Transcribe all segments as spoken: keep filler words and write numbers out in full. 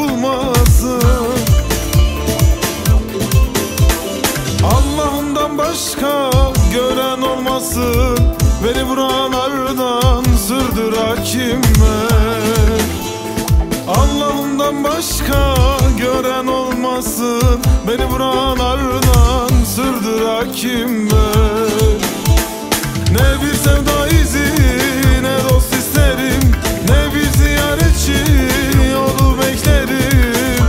bulmasın. Allah'ımdan başka gören olmasın. Beni buralardan sürdür hakime. Allah'ımdan başka gören olmasın. Beni buralardan sürdür hakime. Ne bir sevda izi, ne dost isterim, ne bir ziyaretçi yolu beklerim.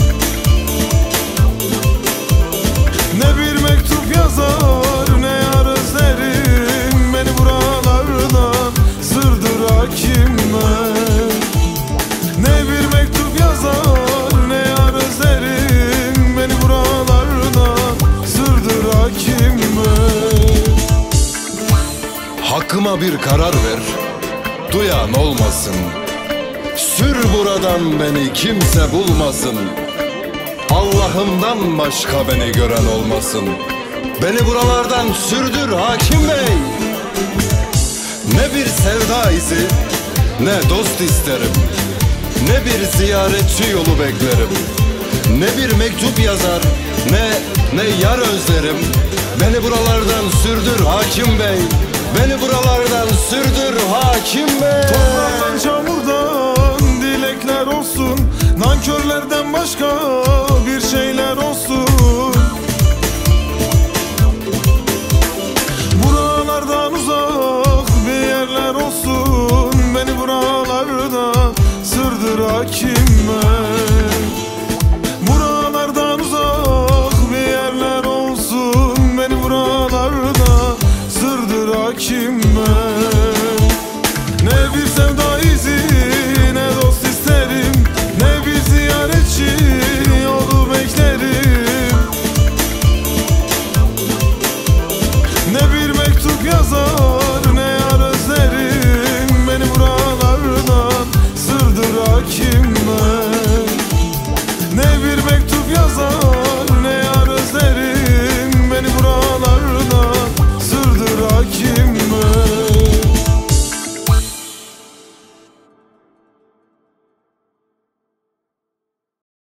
Ne bir mektup yazar, ne yar özlerim. Beni buralardan sürdür hakime. Ne bir mektup yazar, ne yar özlerim. Beni buralardan sürdür hakime. Hakkıma bir karar ver, duyan olmasın. Sür buradan beni kimse bulmasın. Allah'ımdan başka beni gören olmasın. Beni buralardan sürdür hakim bey. Ne bir sevda izi, ne dost isterim, ne bir ziyaretçi yolu beklerim. Ne bir mektup yazar, ne ne yar özlerim. Beni buralardan sürdür hakim bey. Beni buralardan sürdür hakim bey. Topraktan çamurdan dilekler olsun. Nankörlerden başka